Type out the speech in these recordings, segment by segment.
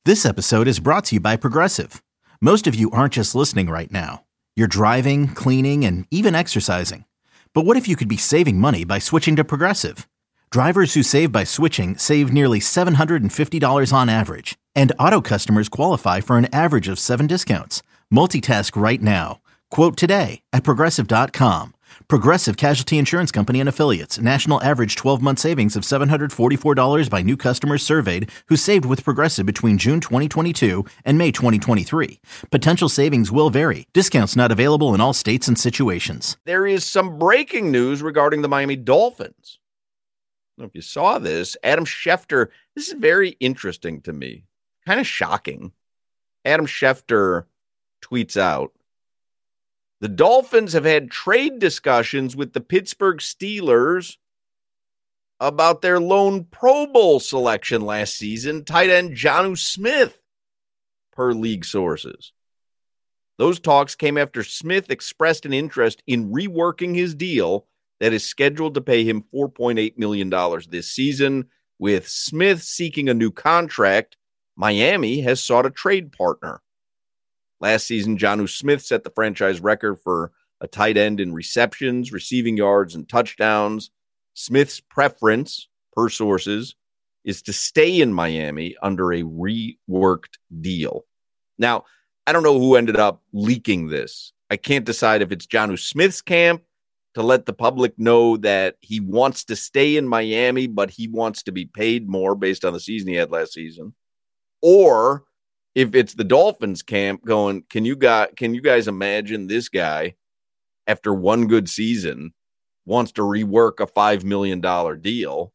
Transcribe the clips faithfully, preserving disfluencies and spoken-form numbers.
This episode is brought to you by Progressive. Most of you aren't just listening right now. You're driving, cleaning, and even exercising. But what if you could be saving money by switching to Progressive? Drivers who save by switching save nearly seven hundred fifty dollars on average. And auto customers qualify for an average of seven discounts. Multitask right now. Quote today at Progressive dot com. Progressive Casualty Insurance Company and Affiliates. National average twelve-month savings of seven hundred forty-four dollars by new customers surveyed who saved with Progressive between June twenty twenty-two and May twenty twenty-three. Potential savings will vary. Discounts not available in all states and situations. There is some breaking news regarding the Miami Dolphins. I don't know if you saw this. Adam Schefter, this is very interesting to me. Kind of shocking. Adam Schefter tweets out, the Dolphins have had trade discussions with the Pittsburgh Steelers about their lone Pro Bowl selection last season, tight end Jonnu Smith, per league sources. Those talks came after Smith expressed an interest in reworking his deal that is scheduled to pay him four point eight million dollars this season. With Smith seeking a new contract, Miami has sought a trade partner. Last season, Jonnu Smith set the franchise record for a tight end in receptions, receiving yards, and touchdowns. Smith's preference, per sources, is to stay in Miami under a reworked deal. Now, I don't know who ended up leaking this. I can't decide if it's Jonnu Smith's camp to let the public know that he wants to stay in Miami, but he wants to be paid more based on the season he had last season, or if it's the Dolphins camp going, can you guys, can you guys imagine this guy after one good season wants to rework a five million dollars deal?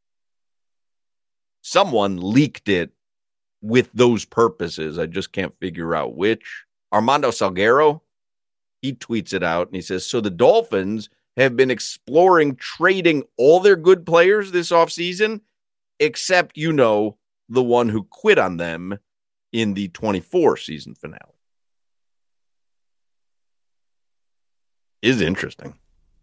Someone leaked it with those purposes. I just can't figure out which. Armando Salguero, he tweets it out and he says, so the Dolphins have been exploring trading all their good players this offseason, except, you know, the one who quit on them in the twenty-four season finale. Is interesting.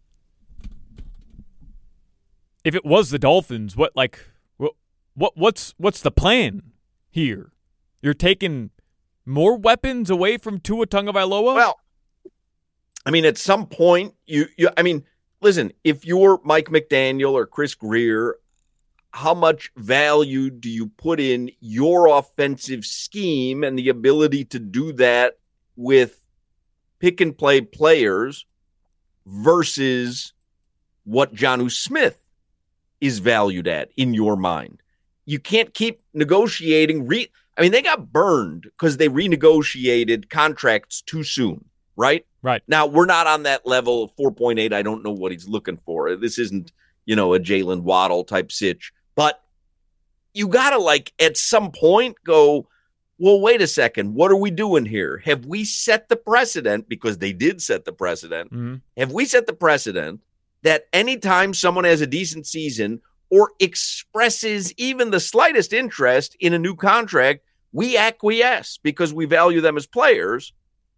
If it was the Dolphins, what like what, what what's what's the plan here? You're taking more weapons away from Tua Tagovailoa? Well, I mean, at some point, you, you I mean, listen, if you're Mike McDaniel or Chris Grier, how much value do you put in your offensive scheme and the ability to do that with pick and play players versus what Jonnu Smith is valued at in your mind? You can't keep negotiating. Re- I mean, they got burned because they renegotiated contracts too soon, right? Right. Now, we're not on that level of four point eight. I don't know what he's looking for. This isn't, you know, a Jalen Waddle type sitch. But you got to, like, at some point go, well, wait a second. What are we doing here? Have we set the precedent, because they did set the precedent, mm-hmm. have we set the precedent that anytime someone has a decent season or expresses even the slightest interest in a new contract, we acquiesce because we value them as players?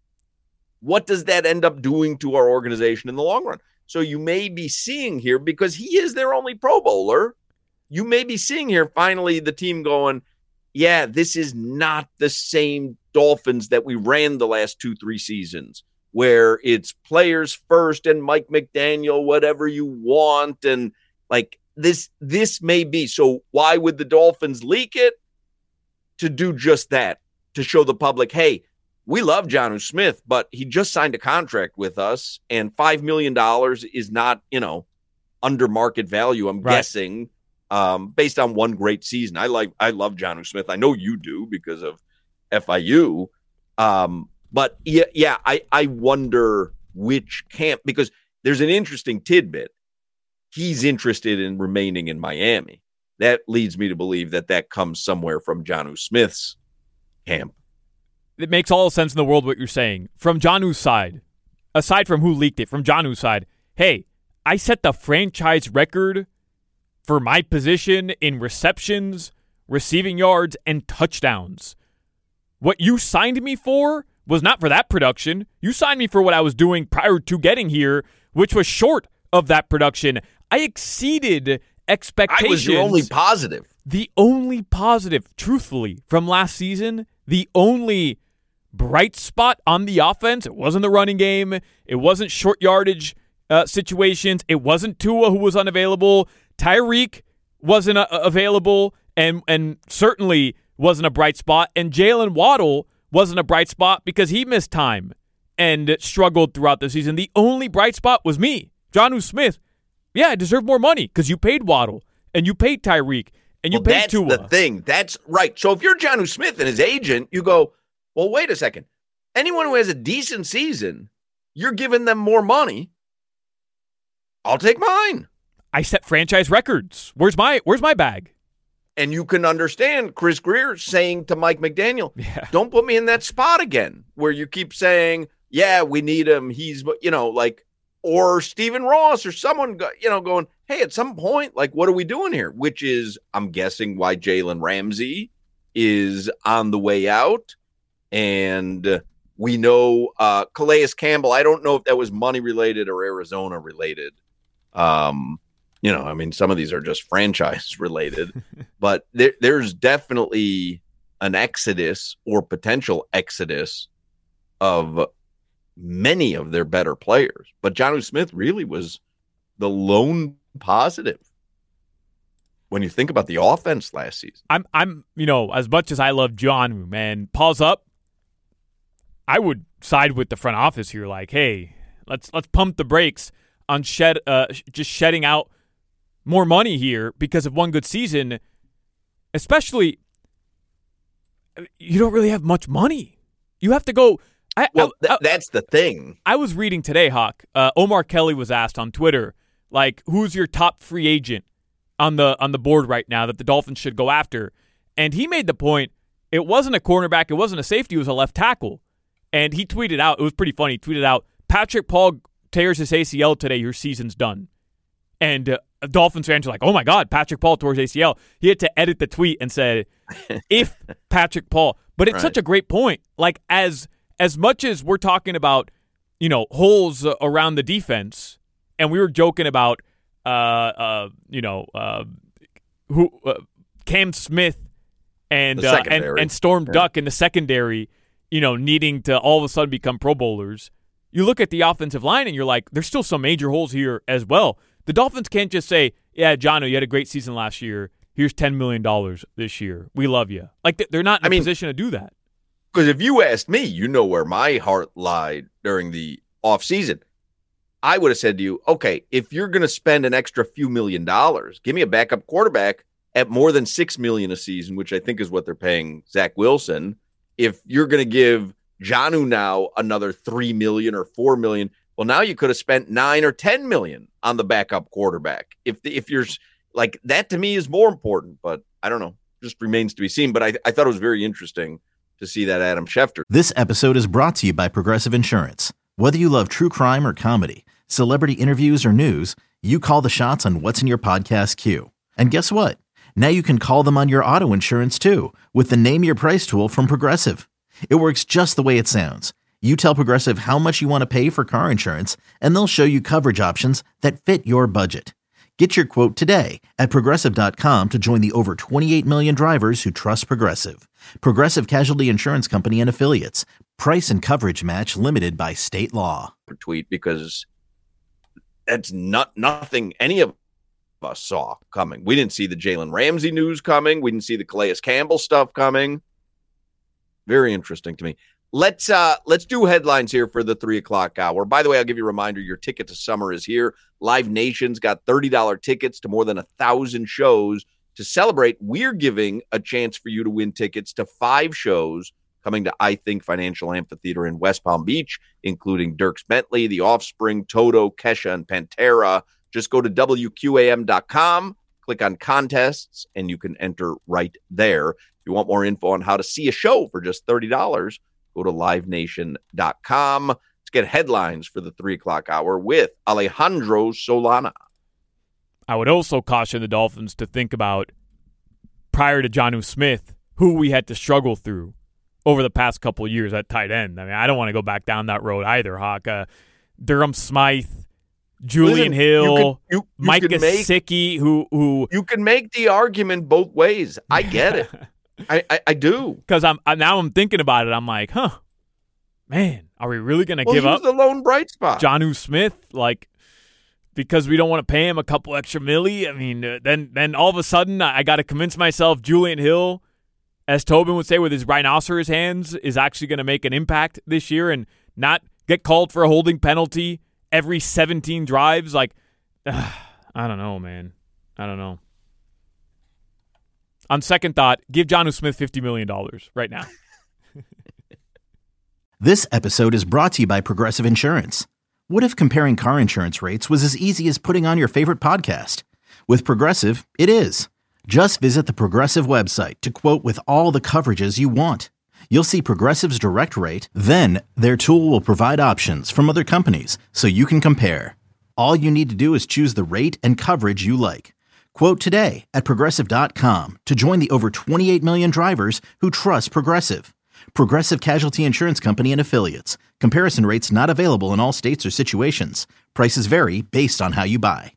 What does that end up doing to our organization in the long run? So you may be seeing here, because he is their only Pro Bowler, you may be seeing here finally the team going, yeah, this is not the same Dolphins that we ran the last two, three seasons, where it's players first and Mike McDaniel, whatever you want. And like this, this may be. So why would the Dolphins leak it? To do just that, to show the public, hey, we love Jonnu Smith, but he just signed a contract with us, and five million dollars is not, you know, under market value, I'm right. guessing. Um, based on one great season. I like, I love Jonnu Smith. I know you do because of F I U. Um, but yeah, yeah, I, I wonder which camp, because there's an interesting tidbit. He's interested in remaining in Miami. That leads me to believe that that comes somewhere from Jonnu Smith's camp. It makes all the sense in the world what you're saying. From Jonnu's side, aside from who leaked it, from Jonnu's side, hey, I set the franchise record for my position in receptions, receiving yards, and touchdowns. What you signed me for was not for that production. You signed me for what I was doing prior to getting here, which was short of that production. I exceeded expectations. I was your only positive. The only positive, truthfully, from last season, the only bright spot on the offense, it wasn't the running game, it wasn't short yardage uh, situations, it wasn't Tua who was unavailable, Tyreek wasn't uh, available, and and certainly wasn't a bright spot, and Jalen Waddle wasn't a bright spot because he missed time and struggled throughout the season. The only bright spot was me, Jonnu Smith. Yeah, I deserve more money because you paid Waddle, and you paid Tyreek, and you well, paid that's Tua. That's the thing. That's right. So if you're Jonnu Smith and his agent, you go, well, wait a second. Anyone who has a decent season, you're giving them more money. I'll take mine. I set franchise records. Where's my Where's my bag? And you can understand Chris Greer saying to Mike McDaniel, yeah. don't put me in that spot again where you keep saying, yeah, we need him. He's, you know, like, or Stephen Ross or someone, you know, going, hey, at some point, like, what are we doing here? Which is, I'm guessing, why Jalen Ramsey is on the way out. And we know uh, Calais Campbell, I don't know if that was money related or Arizona related. Um, you know, I mean, some of these are just franchise related, but there, there's definitely an exodus or potential exodus of many of their better players. But Jonnu Smith really was the lone positive when you think about the offense last season. I'm, I'm, you know, as much as I love Jonnu, man, pause up. I would side with the front office here. Like, hey, let's let's pump the brakes on shed, uh, just shedding out more money here because of one good season. Especially, you don't really have much money. You have to go. I, well, I, th- that's the thing. I was reading today, Hawk. Uh, Omar Kelly was asked on Twitter, like, who's your top free agent on the on the board right now that the Dolphins should go after? And he made the point, it wasn't a cornerback, it wasn't a safety, it was a left tackle. And he tweeted out, it was pretty funny, he tweeted out, Patrick Paul tears his A C L today, your season's done. And uh, Dolphins fans are like, oh my God, Patrick Paul tore his A C L. He had to edit the tweet and said, if Patrick Paul. But it's right. Such a great point. Like, as as much as we're talking about, you know, holes uh, around the defense, and we were joking about, uh, uh, you know, uh, who uh, Cam Smith and, uh, and and Storm yeah. Duck in the secondary, you know, needing to all of a sudden become Pro Bowlers. You look at the offensive line and you're like, there's still some major holes here as well. The Dolphins can't just say, yeah, Jonnu, you had a great season last year. Here's ten million dollars this year. We love you. Like, they're not in I a mean, position to do that. Because if you asked me, you know where my heart lied during the offseason. I would have said to you, okay, if you're going to spend an extra few million dollars, give me a backup quarterback at more than six million dollars a season, which I think is what they're paying Zach Wilson. If you're going to give Jonnu now another three million dollars or four million dollars, well, now you could have spent nine or ten million dollars on the backup quarterback. If the, if you're like that, to me is more important, but I don't know, just remains to be seen. But I, I thought it was very interesting to see that Adam Schefter. This episode is brought to you by Progressive Insurance. Whether you love true crime or comedy, celebrity interviews or news, you call the shots on what's in your podcast queue. And guess what? Now you can call them on your auto insurance too with the Name Your Price tool from Progressive. It works just the way it sounds. You tell Progressive how much you want to pay for car insurance, and they'll show you coverage options that fit your budget. Get your quote today at Progressive dot com to join the over twenty-eight million drivers who trust Progressive. Progressive Casualty Insurance Company and Affiliates. Price and coverage match limited by state law. Tweet because that's not nothing any of us saw coming. We didn't see the Jalen Ramsey news coming. We didn't see the Calais Campbell stuff coming. Very interesting to me. Let's uh, let's do headlines here for the three o'clock hour. By the way, I'll give you a reminder, your ticket to summer is here. Live Nation's got thirty dollars tickets to more than a thousand shows. To celebrate, we're giving a chance for you to win tickets to five shows coming to I Think Financial Amphitheater in West Palm Beach, including Dierks Bentley, The Offspring, Toto, Kesha, and Pantera. Just go to W Q A M dot com, click on contests, and you can enter right there. If you want more info on how to see a show for just thirty dollars, go to live nation dot com. Let's get headlines for the three o'clock hour with Alejandro Solana. I would also caution the Dolphins to think about, prior to Jonnu Smith, who we had to struggle through over the past couple of years at tight end. I mean, I don't want to go back down that road either, Hawk. Uh, Durham Smythe, Julian Listen, Hill, you can, you, you Mike can make, Gesicki, who who you can make the argument both ways. I get it. I, I, I do. Because I'm I, now I'm thinking about it. I'm like, huh, man, are we really going to well, give he up was the lone bright spot? Jonnu Smith? Like, because we don't want to pay him a couple extra milli? I mean, uh, then then all of a sudden I, I got to convince myself Julian Hill, as Tobin would say with his rhinoceros hands, is actually going to make an impact this year and not get called for a holding penalty every seventeen drives. Like, uh, I don't know, man. I don't know. On second thought, give Jonnu Smith fifty million dollars right now. This episode is brought to you by Progressive Insurance. What if comparing car insurance rates was as easy as putting on your favorite podcast? With Progressive, it is. Just visit the Progressive website to quote with all the coverages you want. You'll see Progressive's direct rate, then their tool will provide options from other companies so you can compare. All you need to do is choose the rate and coverage you like. Quote today at Progressive dot com to join the over twenty-eight million drivers who trust Progressive. Progressive Casualty Insurance Company and Affiliates. Comparison rates not available in all states or situations. Prices vary based on how you buy.